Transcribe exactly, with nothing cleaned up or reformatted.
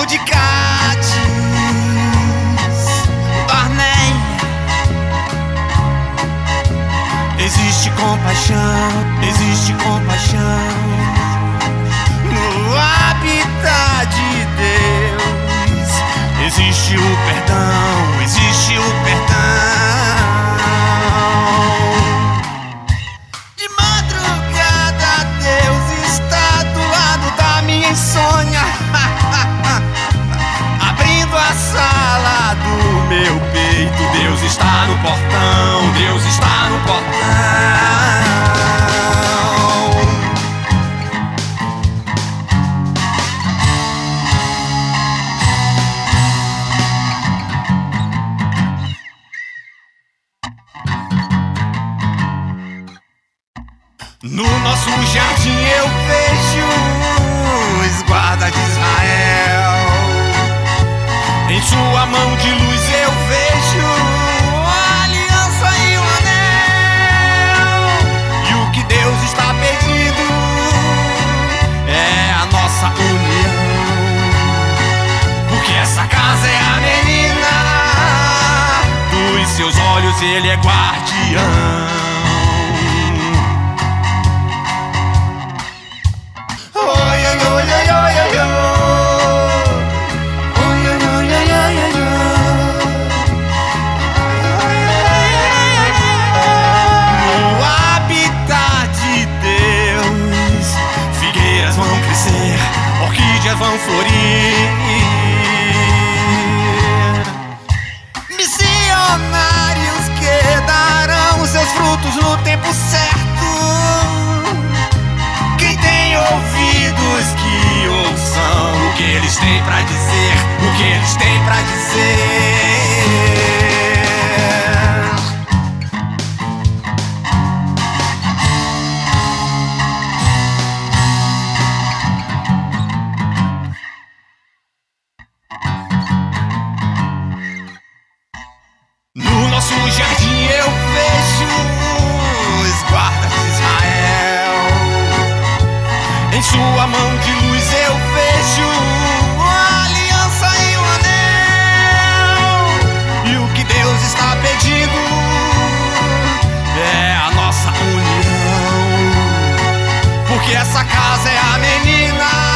de Cádiz, Barneia. Existe compaixão, existe compaixão no habitat de Deus. Existe o perdão, existe o perdão. De madrugada Deus está do lado da minha insônia, abrindo a sala do meu peito. Deus está no portão, Deus está no portão. No nosso jardim eu vejo os guardas de Israel. Em sua mão de luz eu vejo a aliança e o anel. E o que Deus está pedindo é a nossa união, porque essa casa é a menina, dos seus olhos ele é guardião. Vão florir. Missionários que darão seus frutos no tempo certo. Quem tem ouvidos que ouçam o que eles têm pra dizer, o que eles têm pra dizer. No nosso jardim eu vejo os guardas de Israel. Em sua mão de luz eu vejo a aliança e o anel. E o que Deus está pedindo é a nossa união, porque essa casa é a menina,